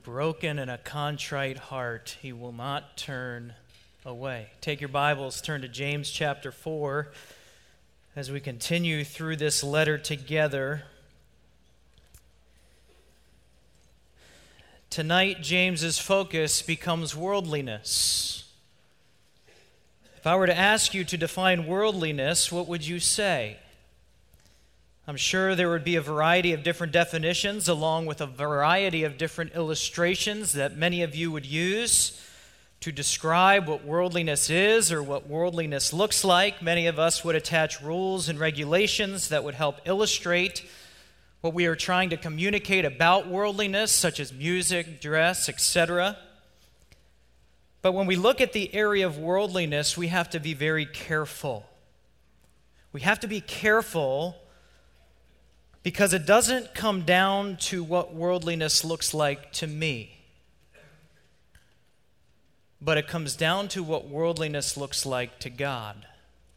broken and a contrite heart he will not turn away. Take your Bibles, turn to James chapter 4 as we continue through this letter together. Tonight, James's focus becomes worldliness. If I were to ask you to define worldliness, what would you say? I'm sure there would be a variety of different definitions along with a variety of different illustrations that many of you would use to describe what worldliness is or what worldliness looks like. Many of us would attach rules and regulations that would help illustrate what we are trying to communicate about worldliness, such as music, dress, etc. But when we look at the area of worldliness, we have to be very careful. We have to be careful because it doesn't come down to what worldliness looks like to me, but it comes down to what worldliness looks like to God.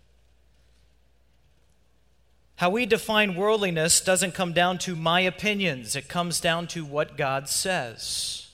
How we define worldliness doesn't come down to my opinions. It comes down to what God says.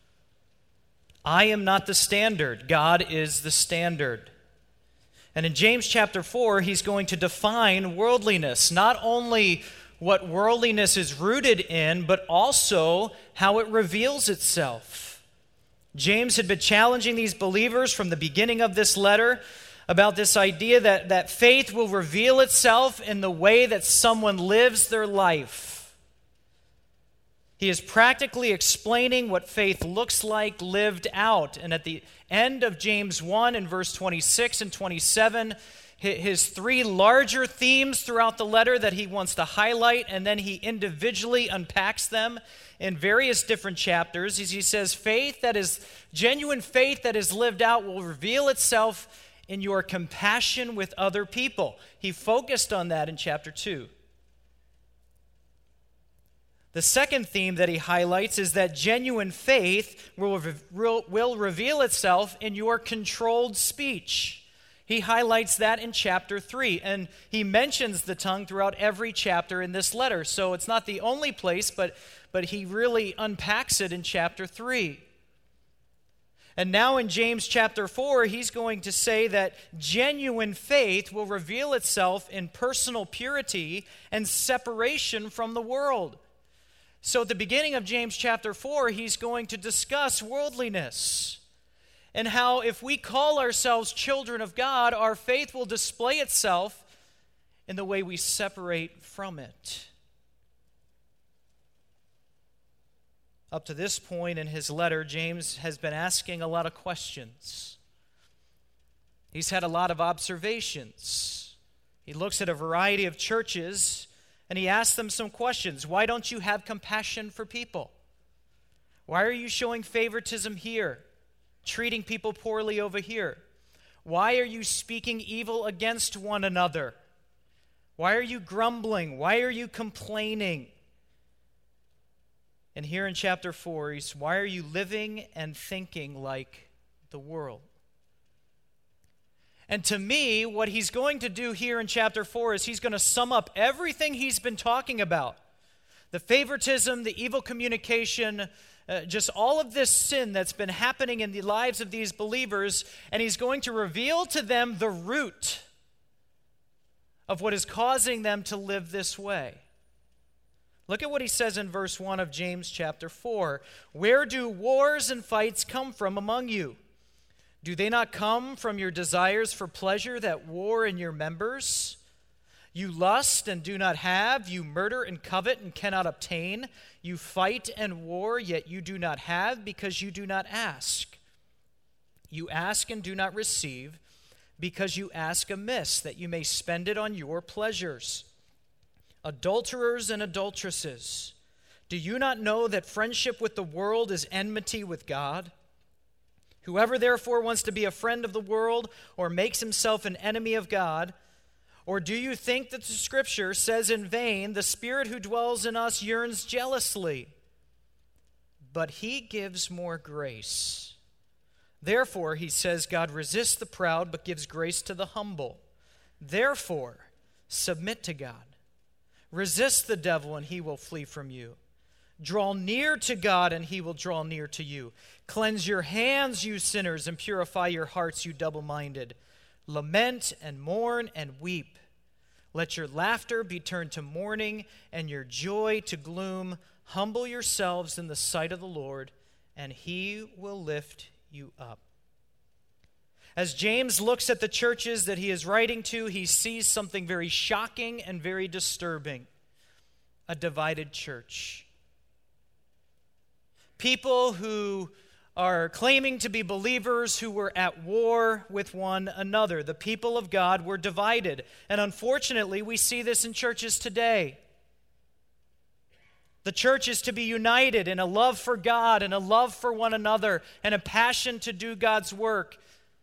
I am not the standard. God is the standard. And in James chapter 4, he's going to define worldliness, not only what worldliness is rooted in, but also how it reveals itself. James had been challenging these believers from the beginning of this letter about this idea that faith will reveal itself in the way that someone lives their life. He is practically explaining what faith looks like lived out. And at the end of James 1 in verse 26 and 27, his three larger themes throughout the letter that he wants to highlight, and then he individually unpacks them in various different chapters. He says, genuine faith that is lived out will reveal itself in your compassion with other people. He focused on that in chapter 2. The second theme that he highlights is that genuine faith will reveal itself in your controlled speech. He highlights that in chapter 3, and he mentions the tongue throughout every chapter in this letter. So it's not the only place, but he really unpacks it in chapter 3. And now in James chapter 4, he's going to say that genuine faith will reveal itself in personal purity and separation from the world. So at the beginning of James chapter 4, he's going to discuss worldliness and how if we call ourselves children of God, our faith will display itself in the way we separate from it. Up to this point in his letter, James has been asking a lot of questions. He's had a lot of observations. He looks at a variety of churches and he asks them some questions. Why don't you have compassion for people? Why are you showing favoritism here? Treating people poorly over here? Why are you speaking evil against one another? Why are you grumbling? Why are you complaining? And here in chapter 4, why are you living and thinking like the world? And to me, what he's going to do here in chapter 4 is he's going to sum up everything he's been talking about. The favoritism, the evil communication, just all of this sin that's been happening in the lives of these believers, and he's going to reveal to them the root of what is causing them to live this way. Look at what he says in verse 1 of James chapter 4. Where do wars and fights come from among you? Do they not come from your desires for pleasure that war in your members? You lust and do not have. You murder and covet and cannot obtain. You fight and war, yet you do not have because you do not ask. You ask and do not receive because you ask amiss, that you may spend it on your pleasures. Adulterers and adulteresses, do you not know that friendship with the world is enmity with God? Whoever therefore wants to be a friend of the world or makes himself an enemy of God, or do you think that the Scripture says in vain, the Spirit who dwells in us yearns jealously? But he gives more grace. Therefore, he says, God resists the proud but gives grace to the humble. Therefore, submit to God. Resist the devil and he will flee from you. Draw near to God, and he will draw near to you. Cleanse your hands, you sinners, and purify your hearts, you double-minded. Lament and mourn and weep. Let your laughter be turned to mourning and your joy to gloom. Humble yourselves in the sight of the Lord, and he will lift you up. As James looks at the churches that he is writing to, he sees something very shocking and very disturbing: a divided church. People who are claiming to be believers who were at war with one another. The people of God were divided. And unfortunately, we see this in churches today. The church is to be united in a love for God and a love for one another and a passion to do God's work.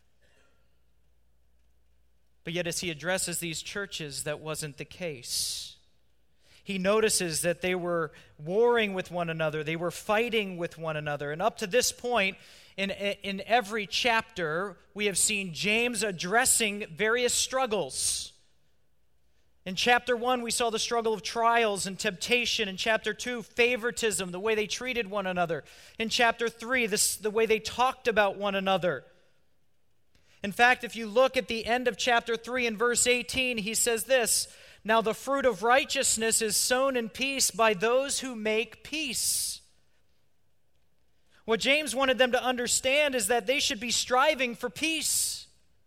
But yet, as he addresses these churches, that wasn't the case. He notices that they were warring with one another. They were fighting with one another. And up to this point, in every chapter, we have seen James addressing various struggles. In chapter 1, we saw the struggle of trials and temptation. In chapter 2, favoritism, the way they treated one another. In chapter 3, the way they talked about one another. In fact, if you look at the end of chapter 3 in verse 18, he says this: "Now the fruit of righteousness is sown in peace by those who make peace." What James wanted them to understand is that they should be striving for peace.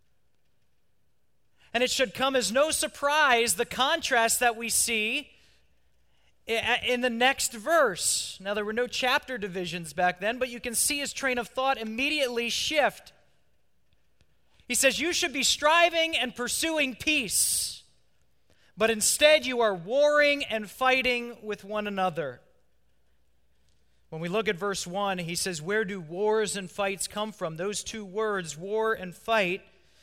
And it should come as no surprise the contrast that we see in the next verse. Now, there were no chapter divisions back then, but you can see his train of thought immediately shift. He says, you should be striving and pursuing peace, but instead you are warring and fighting with one another. When we look at verse 1, he says, where do wars and fights come from? Those two words, war and fight,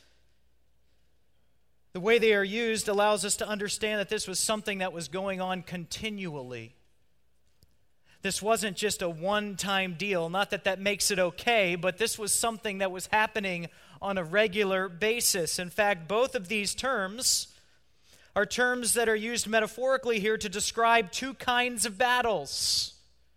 the way they are used allows us to understand that this was something that was going on continually. This wasn't just a one-time deal. Not that that makes it okay, but this was something that was happening on a regular basis. In fact, both of these terms are terms that are used metaphorically here to describe two kinds of battles.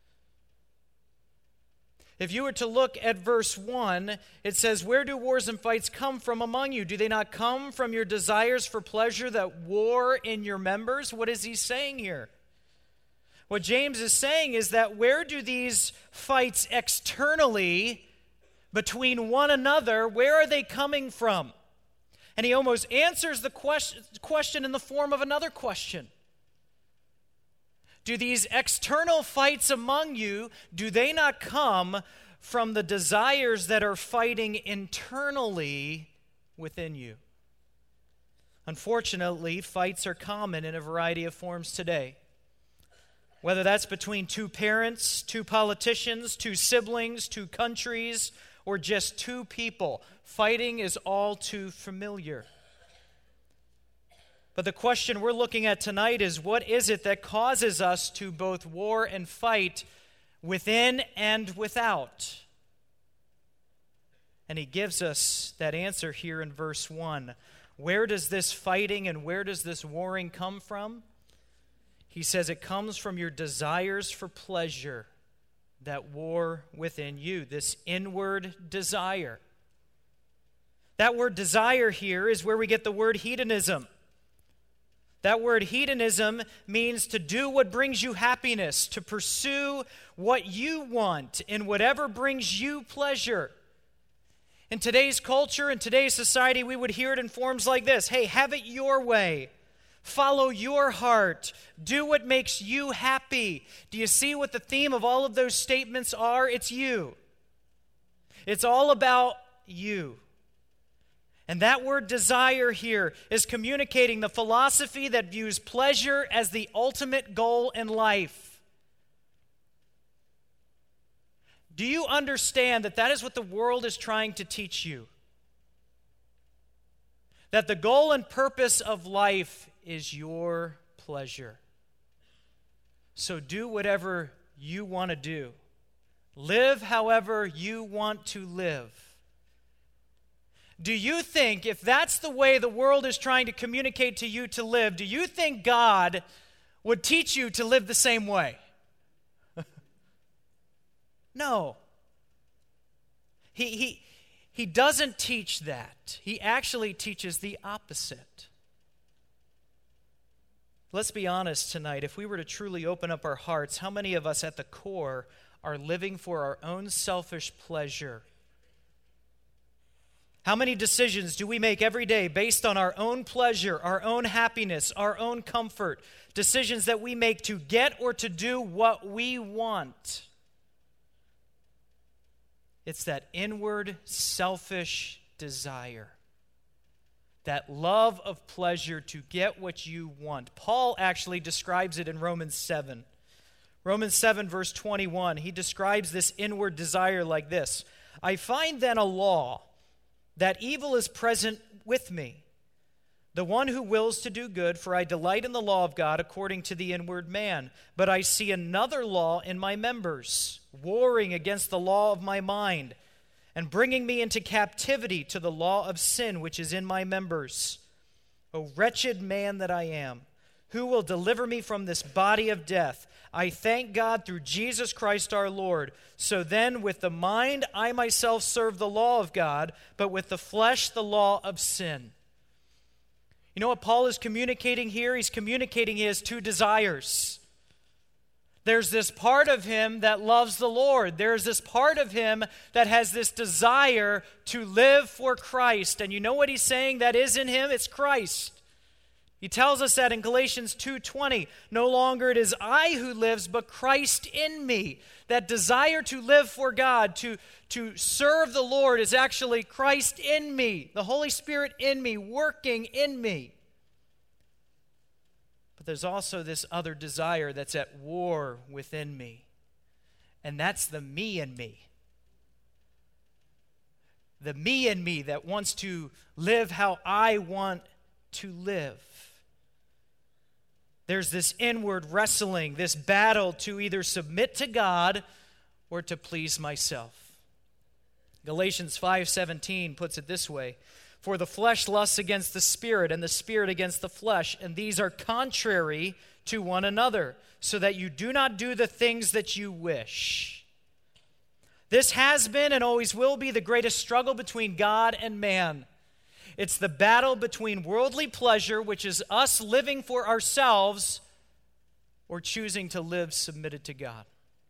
If you were to look at verse 1, it says, where do wars and fights come from among you? Do they not come from your desires for pleasure that war in your members? What is he saying here? What James is saying is that where do these fights externally between one another, where are they coming from? And he almost answers the question in the form of another question. Do these external fights among you, do they not come from the desires that are fighting internally within you? Unfortunately, fights are common in a variety of forms today. Whether that's between two parents, two politicians, two siblings, two countries, or just two people, fighting is all too familiar. But the question we're looking at tonight is, what is it that causes us to both war and fight within and without? And he gives us that answer here in verse 1. Where does this fighting and where does this warring come from? He says it comes from your desires for pleasure that war within you, this inward desire. That word desire here is where we get the word hedonism. That word hedonism means to do what brings you happiness, to pursue what you want in whatever brings you pleasure. In today's culture, in today's society, we would hear it in forms like this. Hey, have it your way. Follow your heart. Do what makes you happy. Do you see what the theme of all of those statements are? It's you. It's all about you. And that word desire here is communicating the philosophy that views pleasure as the ultimate goal in life. Do you understand that that is what the world is trying to teach you? That the goal and purpose of life is your pleasure. So do whatever you want to do. Live however you want to live. Do you think, if that's the way the world is trying to communicate to you to live, do you think God would teach you to live the same way? No. He doesn't teach that. He actually teaches the opposite. Let's be honest tonight. If we were to truly open up our hearts, how many of us at the core are living for our own selfish pleasure? How many decisions do we make every day based on our own pleasure, our own happiness, our own comfort? Decisions that we make to get or to do what we want. It's that inward, selfish desire. That love of pleasure to get what you want. Paul actually describes it in Romans 7. Romans 7, verse 21, he describes this inward desire like this. I find then a law, that evil is present with me, the one who wills to do good, for I delight in the law of God according to the inward man. But I see another law in my members, warring against the law of my mind, and bringing me into captivity to the law of sin which is in my members. O wretched man that I am, who will deliver me from this body of death? I thank God through Jesus Christ our Lord. So then with the mind I myself serve the law of God, but with the flesh the law of sin. You know what Paul is communicating here? He's communicating his two desires. There's this part of him that loves the Lord. There's this part of him that has this desire to live for Christ. And you know what he's saying that is in him? It's Christ. He tells us that in Galatians 2:20. No longer it is I who lives, but Christ in me. That desire to live for God, to serve the Lord is actually Christ in me, the Holy Spirit in me, working in me. But there's also this other desire that's at war within me, and that's the me in me. The me in me that wants to live how I want to live. There's this inward wrestling, this battle to either submit to God or to please myself. Galatians 5:17 puts it this way, for the flesh lusts against the spirit, and the spirit against the flesh, and these are contrary to one another, so that you do not do the things that you wish. This has been and always will be the greatest struggle between God and man. It's the battle between worldly pleasure, which is us living for ourselves, or choosing to live submitted to God.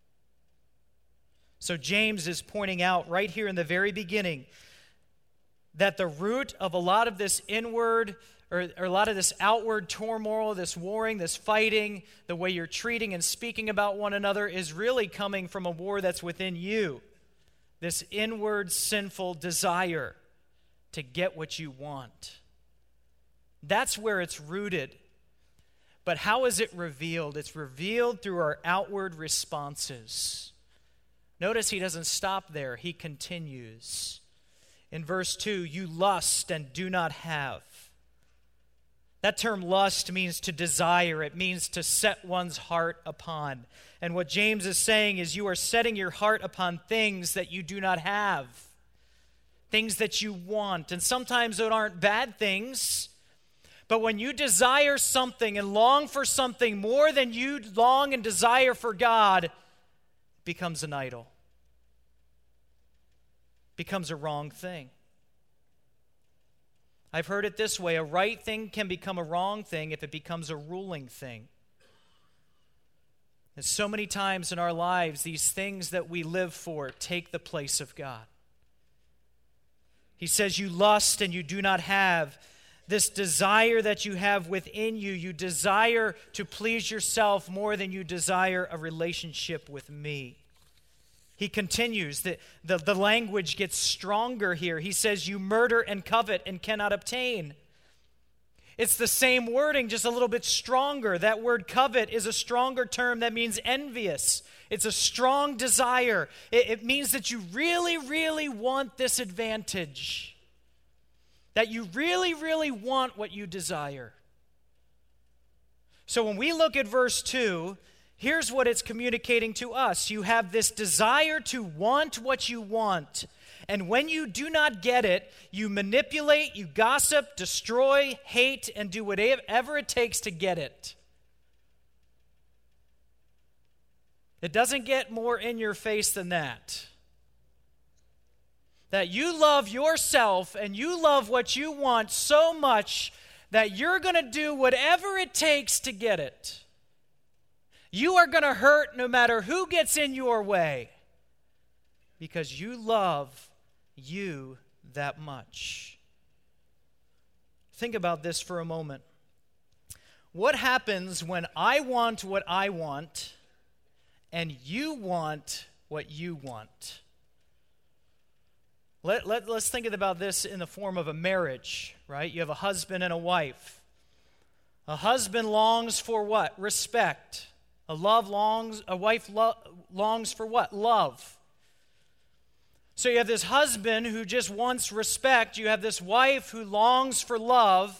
So James is pointing out right here in the very beginning that the root of a lot of this inward or a lot of this outward turmoil, this warring, this fighting, the way you're treating and speaking about one another is really coming from a war that's within you. This inward sinful desire to get what you want. That's where it's rooted. But how is it revealed? It's revealed through our outward responses. Notice he doesn't stop there. He continues. In verse 2, you lust and do not have. That term lust means to desire. It means to set one's heart upon. And what James is saying is you are setting your heart upon things that you do not have. Things that you want. And sometimes those aren't bad things. But when you desire something and long for something more than you long and desire for God, it becomes an idol. Becomes a wrong thing. I've heard it this way, a right thing can become a wrong thing if it becomes a ruling thing. And so many times in our lives, these things that we live for take the place of God. He says you lust and you do not have. This desire that you have within you, you desire to please yourself more than you desire a relationship with me. He continues, the language gets stronger here. He says you murder and covet and cannot obtain. It's the same wording, just a little bit stronger. That word covet is a stronger term that means envious. It's a strong desire. It means that you really, really want this advantage. That you really, really want what you desire. So when we look at verse 2, here's what it's communicating to us. You have this desire to want what you want. And when you do not get it, you manipulate, you gossip, destroy, hate, and do whatever it takes to get it. It doesn't get more in your face than that. That you love yourself and you love what you want so much that you're going to do whatever it takes to get it. You are going to hurt no matter who gets in your way because you love you that much. Think about this for a moment. What happens when I want what I want and you want what you want? Let's think about this in the form of a marriage, right? You have a husband and a wife. A husband longs for what? Respect. A wife longs for what? Love. So you have this husband who just wants respect. You have this wife who longs for love.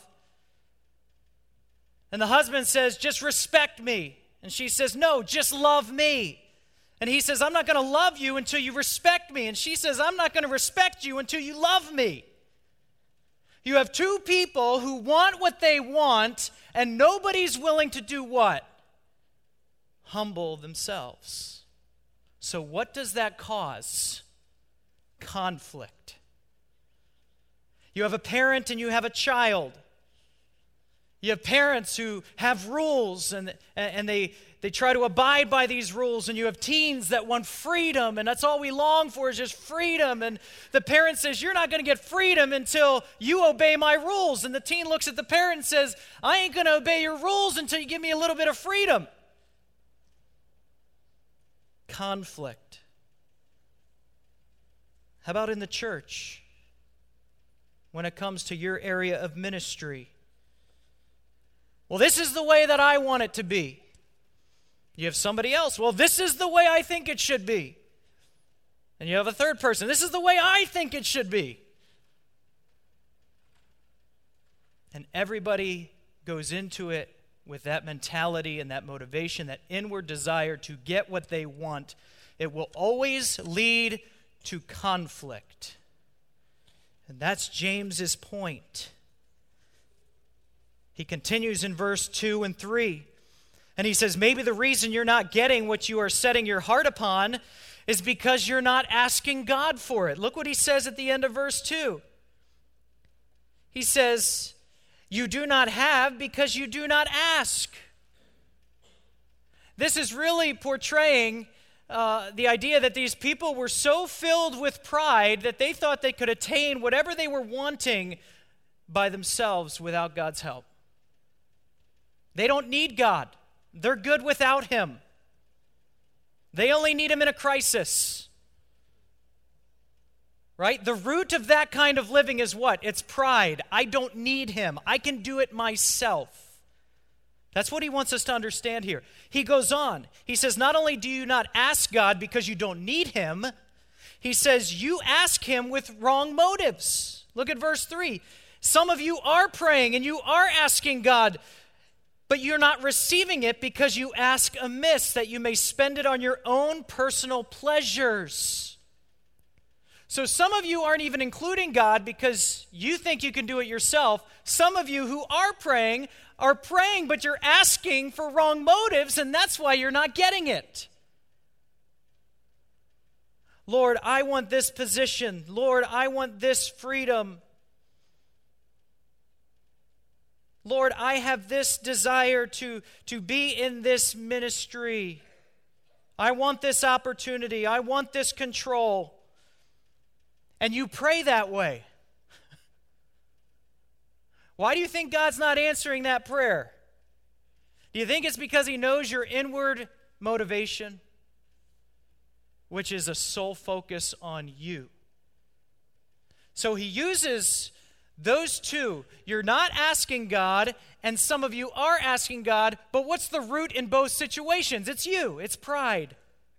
And the husband says, just respect me. And she says, no, just love me. And he says, I'm not going to love you until you respect me. And she says, I'm not going to respect you until you love me. You have two people who want what they want, and nobody's willing to do what? Humble themselves. So what does that cause? Conflict. You have a parent and you have a child. You have parents who have rules and they try to abide by these rules, and you have teens that want freedom, and that's all we long for is just freedom. And the parent says, you're not going to get freedom until you obey my rules. And the teen looks at the parent and says, I ain't going to obey your rules until you give me a little bit of freedom. Conflict. How about in the church? When it comes to your area of ministry. Well, this is the way that I want it to be. You have somebody else. Well, this is the way I think it should be. And you have a third person. This is the way I think it should be. And everybody goes into it with that mentality and that motivation, that inward desire to get what they want. It will always lead to conflict. And that's James's point. He continues in verse 2 and 3. And he says, maybe the reason you're not getting what you are setting your heart upon is because you're not asking God for it. Look what he says at the end of verse 2. He says, you do not have because you do not ask. This is really portraying the idea that these people were so filled with pride that they thought they could attain whatever they were wanting by themselves without God's help. They don't need God. They're good without him. They only need him in a crisis. Right? The root of that kind of living is what? It's pride. I don't need him. I can do it myself. That's what he wants us to understand here. He goes on. He says, not only do you not ask God because you don't need him, he says you ask him with wrong motives. Look at verse 3. Some of you are praying and you are asking God, but you're not receiving it because you ask amiss, that you may spend it on your own personal pleasures. So some of you aren't even including God because you think you can do it yourself. Some of you who are praying, but you're asking for wrong motives, and that's why you're not getting it. Lord, I want this position. Lord, I want this freedom. Lord, I have this desire to be in this ministry. I want this opportunity. I want this control. And you pray that way. Why do you think God's not answering that prayer? Do you think it's because he knows your inward motivation, which is a sole focus on you? So he uses those two. You're not asking God, and some of you are asking God, but what's the root in both situations? It's you. It's pride.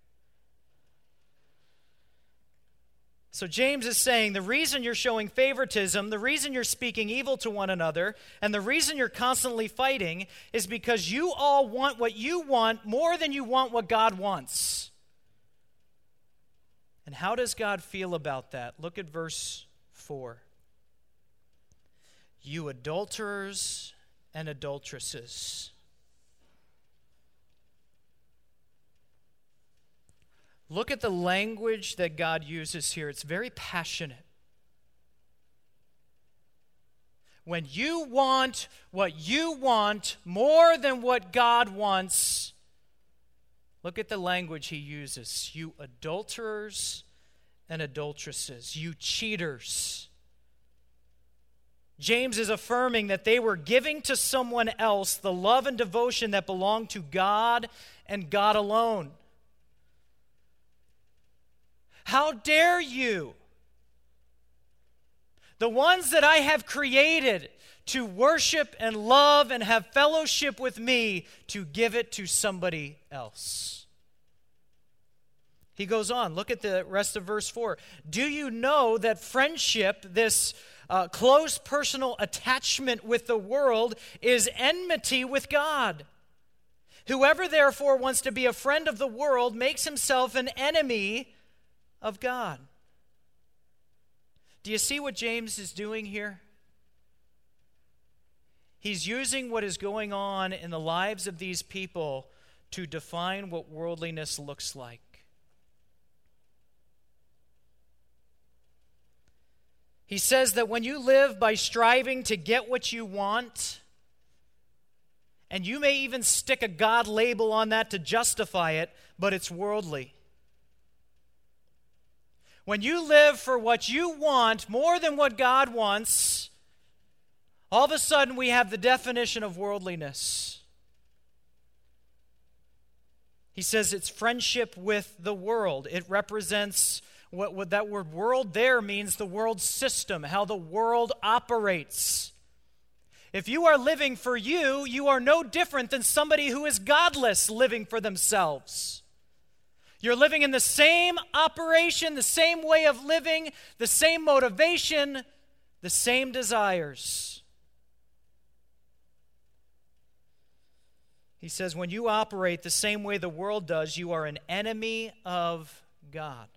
So James is saying the reason you're showing favoritism, the reason you're speaking evil to one another, and the reason you're constantly fighting is because you all want what you want more than you want what God wants. And how does God feel about that? Look at verse 4. You adulterers and adulteresses. Look at the language that God uses here. It's very passionate. When you want what you want more than what God wants, look at the language he uses. You adulterers and adulteresses, you cheaters. James is affirming that they were giving to someone else the love and devotion that belonged to God and God alone. How dare you, the ones that I have created to worship and love and have fellowship with me, to give it to somebody else? He goes on. Look at the rest of verse 4. Do you know that friendship, this close personal attachment with the world, is enmity with God? Whoever therefore wants to be a friend of the world makes himself an enemy of God. Do you see what James is doing here? He's using what is going on in the lives of these people to define what worldliness looks like. He says that when you live by striving to get what you want, and you may even stick a God label on that to justify it, but it's worldly. When you live for what you want more than what God wants, all of a sudden we have the definition of worldliness. He says it's friendship with the world. It represents what that word world there means, the world system, how the world operates. If you are living for you, you are no different than somebody who is godless living for themselves. You're living in the same operation, the same way of living, the same motivation, the same desires. He says, when you operate the same way the world does, you are an enemy of God.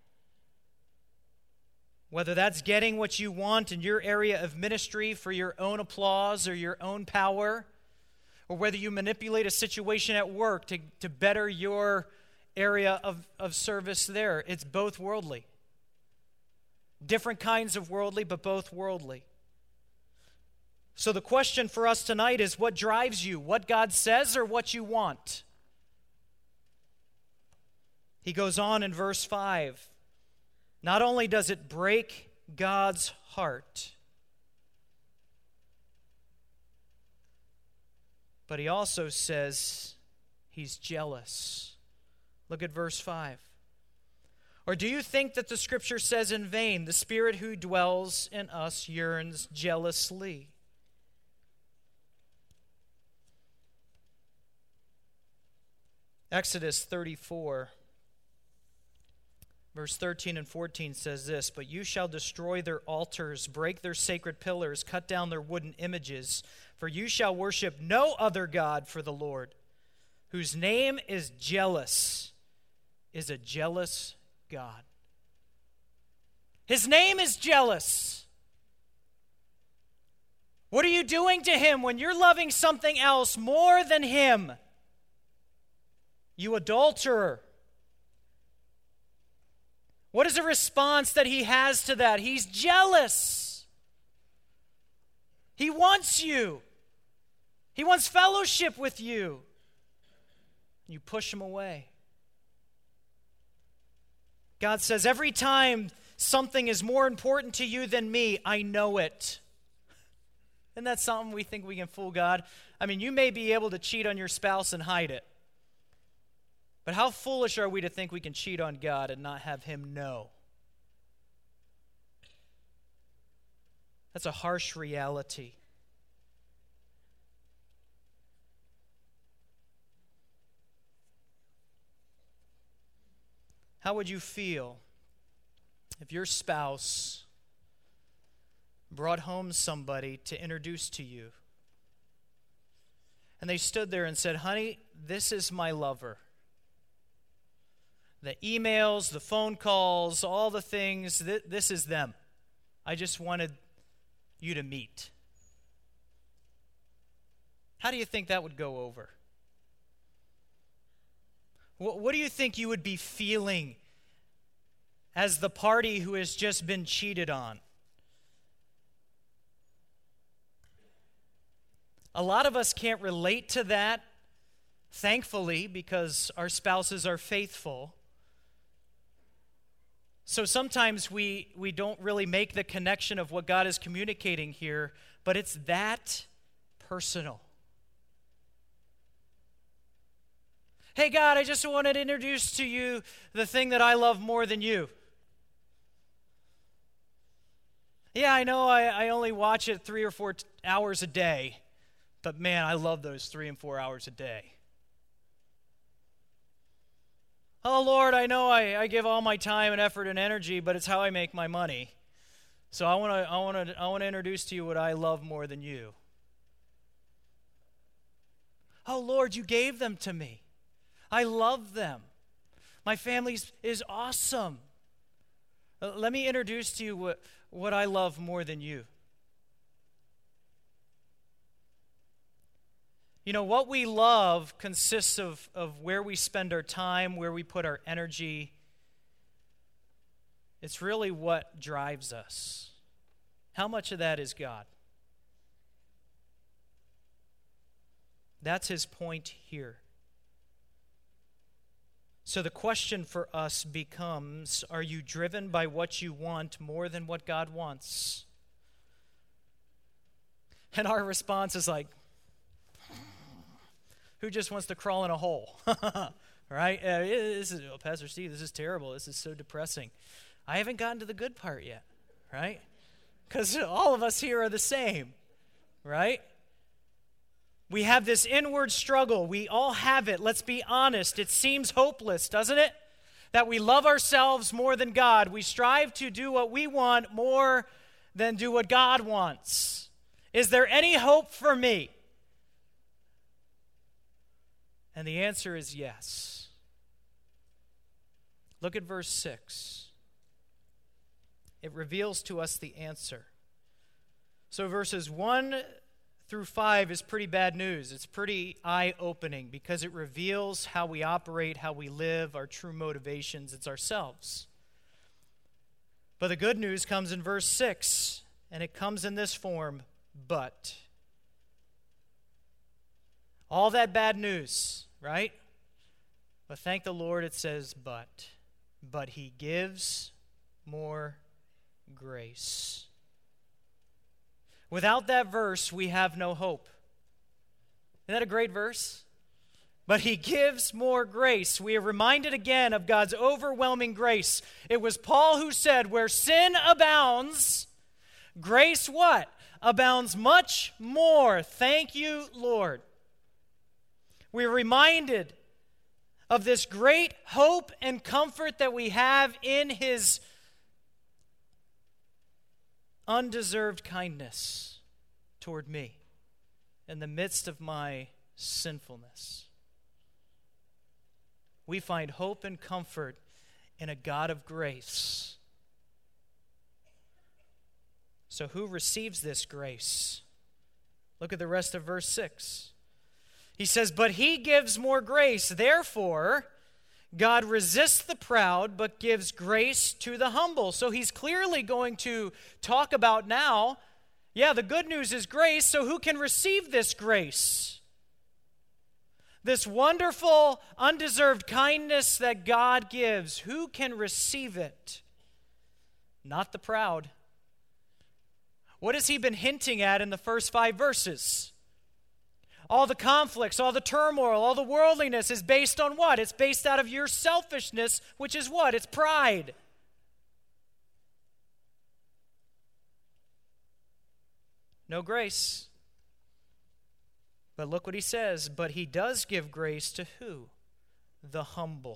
Whether that's getting what you want in your area of ministry for your own applause or your own power, or whether you manipulate a situation at work to better your area of service there, it's both worldly. Different kinds of worldly, but both worldly. So the question for us tonight is, what drives you? What God says or what you want? He goes on in verse 5. Not only does it break God's heart, but he also says he's jealous. Look at verse 5. Or do you think that the scripture says in vain, the Spirit who dwells in us yearns jealously? Exodus 34. Verse 13 and 14 says this, but you shall destroy their altars, break their sacred pillars, cut down their wooden images, for you shall worship no other God for the Lord, whose name is jealous, is a jealous God. His name is jealous. What are you doing to him when you're loving something else more than him? You adulterer. What is the response that he has to that? He's jealous. He wants you. He wants fellowship with you. You push him away. God says, every time something is more important to you than me, I know it. Isn't that something we think we can fool God? I mean, you may be able to cheat on your spouse and hide it. But how foolish are we to think we can cheat on God and not have him know? That's a harsh reality. How would you feel if your spouse brought home somebody to introduce to you, and they stood there and said, honey, this is my lover? The emails, the phone calls, all the things, this is them. I just wanted you to meet. How do you think that would go over? What do you think you would be feeling as the party who has just been cheated on? A lot of us can't relate to that, thankfully, because our spouses are faithful. So sometimes we don't really make the connection of what God is communicating here, but it's that personal. Hey, God, I just wanted to introduce to you the thing that I love more than you. Yeah, I know I only watch it 3 or 4 hours a day, but man, I love those 3 and 4 hours a day. Oh, Lord, I know I give all my time and effort and energy, but it's how I make my money. So I want to introduce to you what I love more than you. Oh, Lord, you gave them to me. I love them. My family is awesome. Let me introduce to you what I love more than you. You know, what we love consists of where we spend our time, where we put our energy. It's really what drives us. How much of that is God? That's his point here. So the question for us becomes, are you driven by what you want more than what God wants? And our response is like, who just wants to crawl in a hole? Right? Pastor Steve, this is terrible. This is so depressing. I haven't gotten to the good part yet, right? Because all of us here are the same, right? We have this inward struggle. We all have it. Let's be honest. It seems hopeless, doesn't it? That we love ourselves more than God. We strive to do what we want more than do what God wants. Is there any hope for me? And the answer is yes. Look at verse 6. It reveals to us the answer. So verses 1 through 5 is pretty bad news. It's pretty eye-opening because it reveals how we operate, how we live, our true motivations. It's ourselves. But the good news comes in verse 6, and it comes in this form, but. All that bad news, right? But thank the Lord it says, but. But he gives more grace. Without that verse, we have no hope. Isn't that a great verse? But he gives more grace. We are reminded again of God's overwhelming grace. It was Paul who said, where sin abounds, grace what? Abounds much more. Thank you, Lord. We're reminded of this great hope and comfort that we have in his undeserved kindness toward me in the midst of my sinfulness. We find hope and comfort in a God of grace. So who receives this grace? Look at the rest of verse 6. He says, but he gives more grace. Therefore, God resists the proud, but gives grace to the humble. So he's clearly going to talk about now, the good news is grace, so who can receive this grace? This wonderful, undeserved kindness that God gives. Who can receive it? Not the proud. What has he been hinting at in the first 5 verses? All the conflicts, all the turmoil, all the worldliness is based on what? It's based out of your selfishness, which is what? It's pride. No grace. But look what he says. But he does give grace to who? The humble.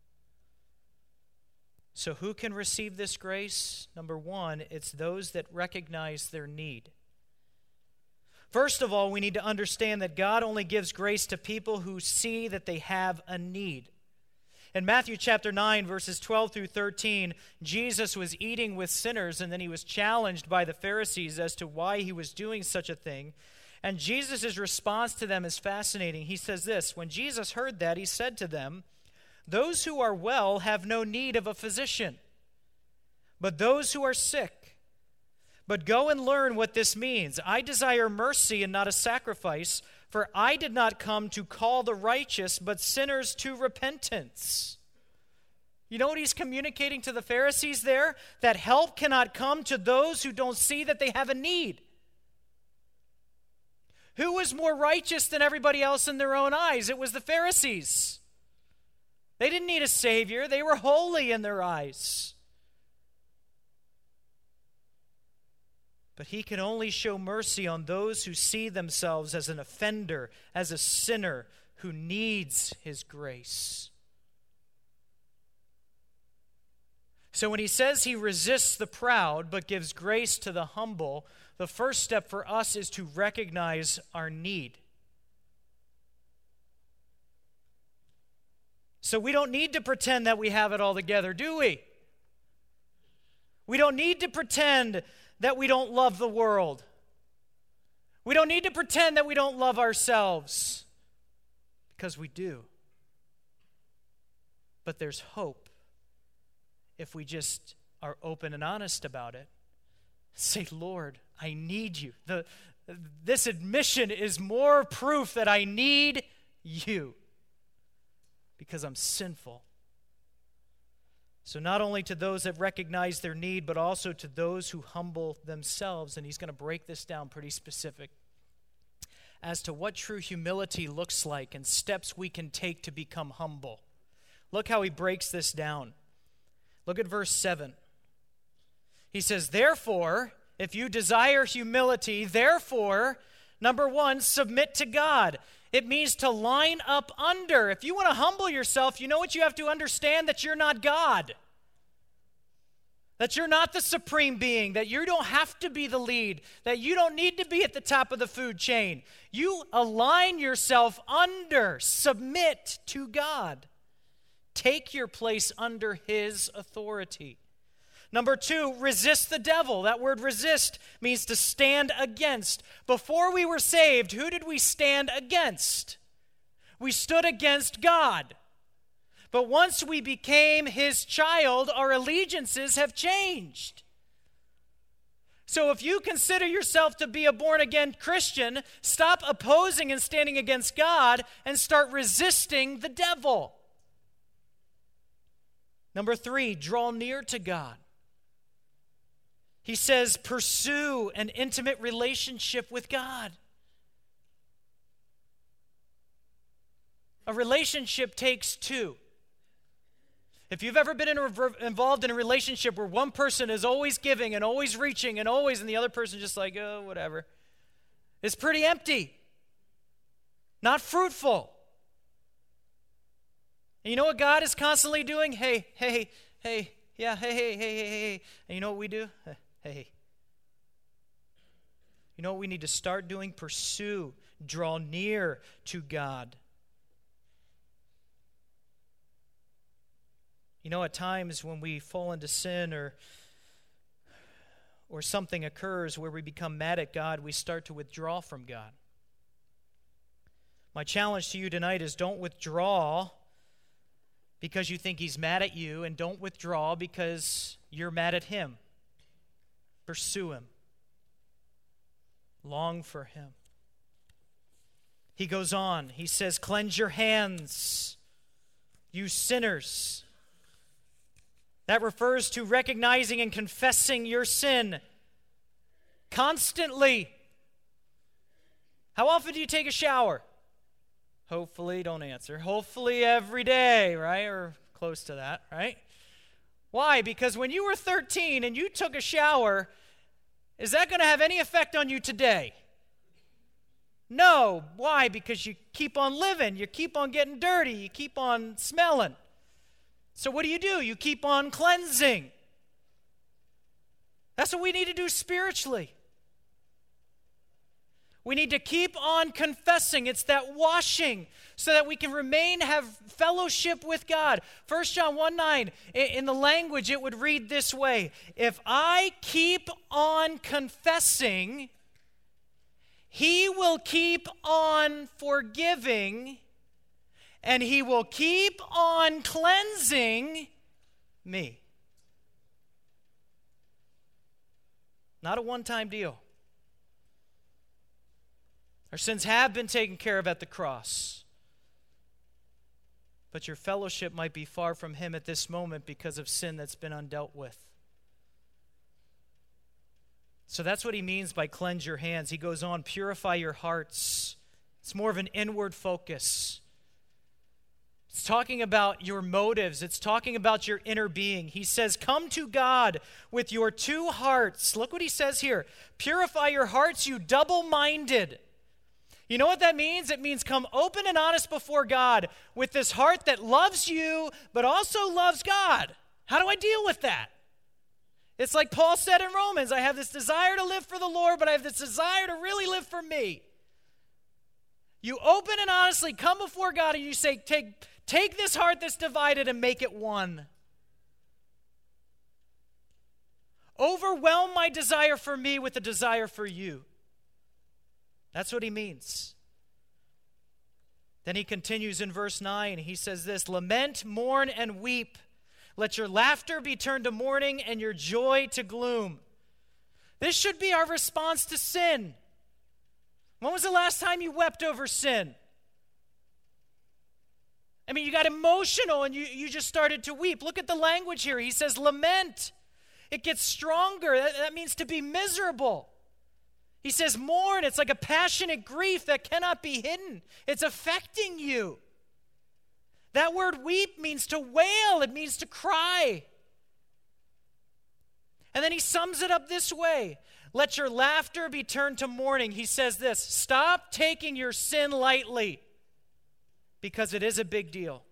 So who can receive this grace? Number 1, it's those that recognize their need. First of all, we need to understand that God only gives grace to people who see that they have a need. In Matthew chapter 9, verses 12 through 13, Jesus was eating with sinners, and then he was challenged by the Pharisees as to why he was doing such a thing. And Jesus' response to them is fascinating. He says this, when Jesus heard that, he said to them, Those who are well have no need of a physician, but those who are sick. But go and learn what this means. I desire mercy and not a sacrifice, for I did not come to call the righteous, but sinners to repentance. You know what he's communicating to the Pharisees there? That help cannot come to those who don't see that they have a need. Who was more righteous than everybody else in their own eyes? It was the Pharisees. They didn't need a Savior. They were holy in their eyes. But he can only show mercy on those who see themselves as an offender, as a sinner who needs his grace. So when he says he resists the proud but gives grace to the humble, the first step for us is to recognize our need. So we don't need to pretend that we have it all together, do we? We don't need to pretend that we don't love the world. We don't need to pretend that we don't love ourselves, because we do. But there's hope if we just are open and honest about it. Say, Lord, I need you. This admission is more proof that I need you because I'm sinful. So not only to those that recognize their need, but also to those who humble themselves. And he's going to break this down pretty specific as to what true humility looks like and steps we can take to become humble. Look how he breaks this down. Look at verse 7. He says, therefore, if you desire humility, therefore, number one, submit to God. It means to line up under. If you want to humble yourself, you know what you have to understand? That you're not God. That you're not the supreme being. That you don't have to be the lead. That you don't need to be at the top of the food chain. You align yourself under. Submit to God. Take your place under his authority. Number two, resist the devil. That word resist means to stand against. Before we were saved, who did we stand against? We stood against God. But once we became his child, our allegiances have changed. So if you consider yourself to be a born-again Christian, stop opposing and standing against God and start resisting the devil. Number three, draw near to God. He says, pursue an intimate relationship with God. A relationship takes two. If you've ever been involved in a relationship where one person is always giving and always reaching and the other person just like, oh, whatever, it's pretty empty, not fruitful. And you know what God is constantly doing? Hey, yeah, hey. And you know what we do? Hey. You know what we need to start doing? Pursue, draw near to God. You know, at times when we fall into sin or something occurs where we become mad at God, we start to withdraw from God. My challenge to you tonight is don't withdraw because you think he's mad at you, and don't withdraw because you're mad at him. Pursue him. Long for him. He goes on. He says, cleanse your hands, you sinners. That refers to recognizing and confessing your sin constantly. How often do you take a shower? Hopefully, don't answer. Hopefully every day, right? Or close to that, right? Why? Because when you were 13 and you took a shower, is that going to have any effect on you today? No. Why? Because you keep on living. You keep on getting dirty. You keep on smelling. So what do? You keep on cleansing. That's what we need to do spiritually. We need to keep on confessing. It's that washing so that we can have fellowship with God. 1 John 1:9, in the language it would read this way: if I keep on confessing, he will keep on forgiving, and he will keep on cleansing me. Not a one-time deal. Our sins have been taken care of at the cross. But your fellowship might be far from him at this moment because of sin that's been undealt with. So that's what he means by cleanse your hands. He goes on, purify your hearts. It's more of an inward focus. It's talking about your motives. It's talking about your inner being. He says, come to God with your two hearts. Look what he says here. Purify your hearts, you double-minded. You know what that means? It means come open and honest before God with this heart that loves you, but also loves God. How do I deal with that? It's like Paul said in Romans, I have this desire to live for the Lord, but I have this desire to really live for me. You open and honestly come before God and you say, take this heart that's divided and make it one. Overwhelm my desire for me with a desire for you. That's what he means. Then he continues in verse 9. He says this, lament, mourn, and weep. Let your laughter be turned to mourning and your joy to gloom. This should be our response to sin. When was the last time you wept over sin? I mean, you got emotional and you just started to weep. Look at the language here. He says lament. It gets stronger. That means to be miserable. He says mourn. It's like a passionate grief that cannot be hidden. It's affecting you. That word weep means to wail. It means to cry. And then he sums it up this way. Let your laughter be turned to mourning. He says this, stop taking your sin lightly because it is a big deal.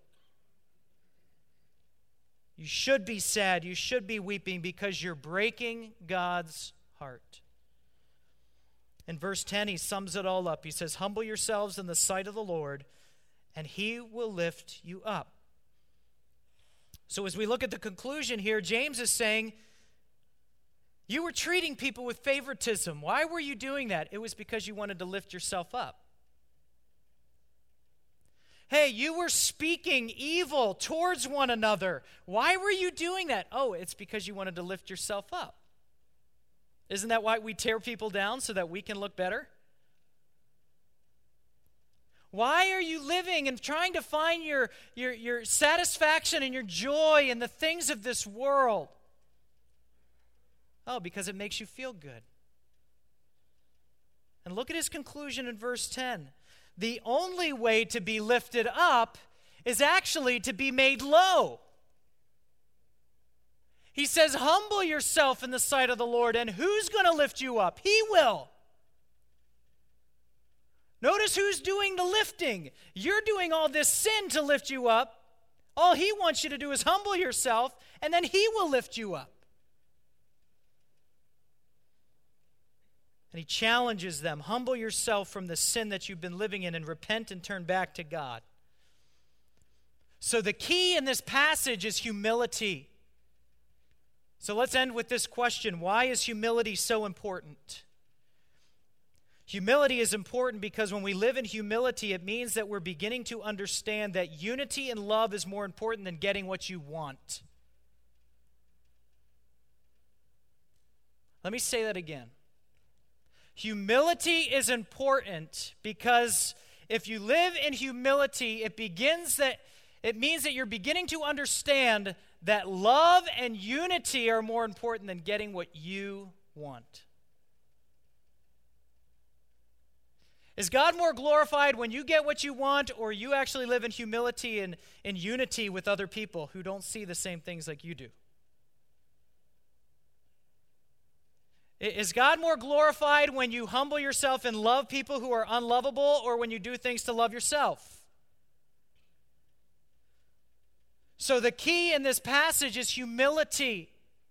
You should be sad. You should be weeping because you're breaking God's heart. In verse 10, he sums it all up. He says, humble yourselves in the sight of the Lord, and he will lift you up. So as we look at the conclusion here, James is saying, you were treating people with favoritism. Why were you doing that? It was because you wanted to lift yourself up. Hey, you were speaking evil towards one another. Why were you doing that? Oh, it's because you wanted to lift yourself up. Isn't that why we tear people down so that we can look better? Why are you living and trying to find your satisfaction and your joy in the things of this world? Oh, because it makes you feel good. And look at his conclusion in verse 10. The only way to be lifted up is actually to be made low. He says, humble yourself in the sight of the Lord, and who's going to lift you up? He will. Notice who's doing the lifting. You're doing all this sin to lift you up. All he wants you to do is humble yourself, and then he will lift you up. And he challenges them, humble yourself from the sin that you've been living in and repent and turn back to God. So the key in this passage is humility. So let's end with this question. Why is humility so important? Humility is important because when we live in humility, it means that we're beginning to understand that unity and love is more important than getting what you want. Let me say that again. Humility is important because if you live in humility, it means that you're beginning to understand that love and unity are more important than getting what you want. Is God more glorified when you get what you want, or you actually live in humility and in unity with other people who don't see the same things like you do? Is God more glorified when you humble yourself and love people who are unlovable, or when you do things to love yourself? So the key in this passage is humility.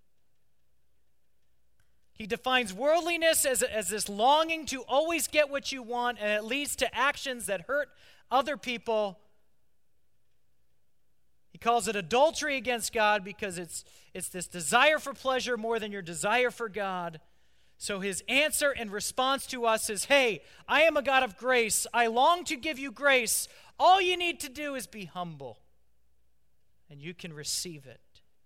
He defines worldliness as this longing to always get what you want, and it leads to actions that hurt other people. He calls it adultery against God because it's this desire for pleasure more than your desire for God. So his answer and response to us is, hey, I am a God of grace. I long to give you grace. All you need to do is be humble, and you can receive it.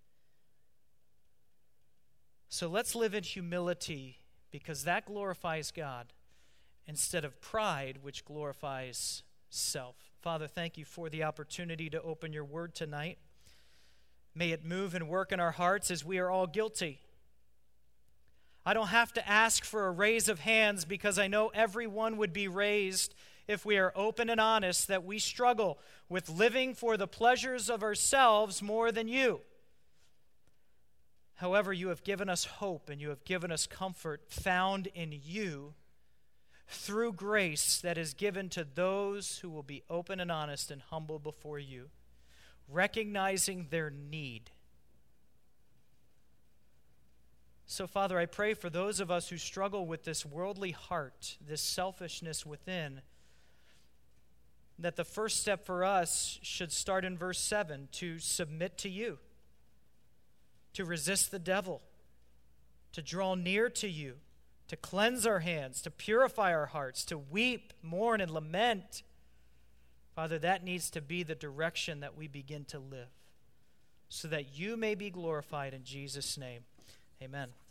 So let's live in humility, because that glorifies God, instead of pride, which glorifies self. Father, thank you for the opportunity to open your word tonight. May it move and work in our hearts, as we are all guilty. I don't have to ask for a raise of hands, because I know everyone would be raised if we are open and honest that we struggle with living for the pleasures of ourselves more than you. However, you have given us hope and you have given us comfort found in you through grace that is given to those who will be open and honest and humble before you, recognizing their need. So, Father, I pray for those of us who struggle with this worldly heart, this selfishness within, that the first step for us should start in verse 7, to submit to you, to resist the devil, to draw near to you, to cleanse our hands, to purify our hearts, to weep, mourn, and lament. Father, that needs to be the direction that we begin to live, so that you may be glorified in Jesus' name. Amen.